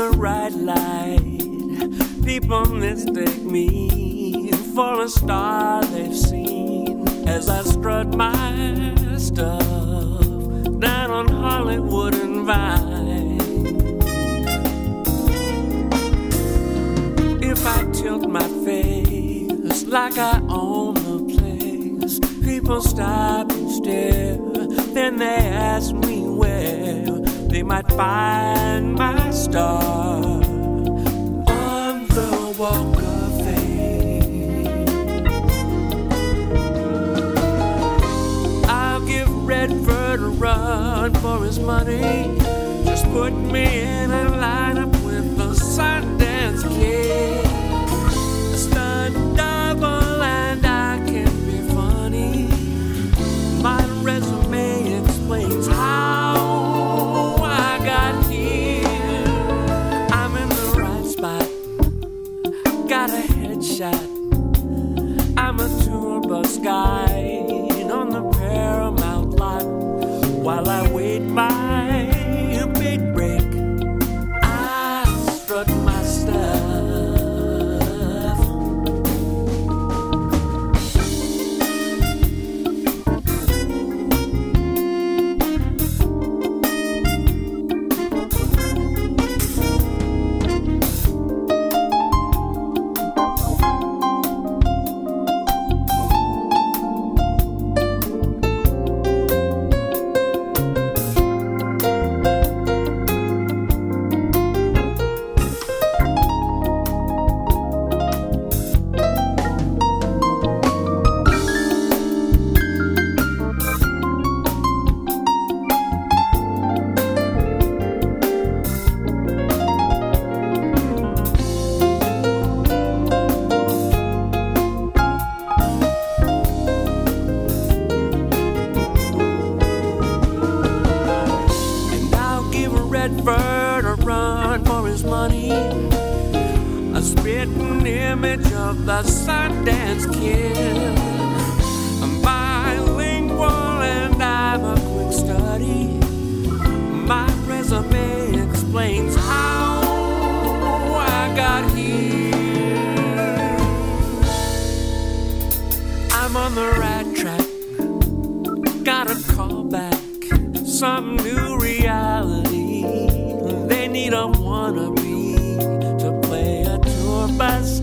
the right light. People mistake me for a star they've seen as I strut my stuff down on Hollywood and Vine. If I tilt my face like I own the place, people stop and stare. Then they ask me where they might find my star on the Walk of Fame. I'll give Redford a run for his money. Just put me in a lineup with the Sundance Kid. A stunt double and I can be funny. My resume explains how I got here. I'm in the right spot, got a headshot. I'm a tour bus guide on the Paramount lot. While I wait my big break, I strut my stuff. Redford a run for his money. A spitting image of the Sundance Kid. I'm bilingual and I'm a quick study. My resume explains how I got here. I'm on the right track. Gotta call back some new reality. They need a wannabe to play a tour bus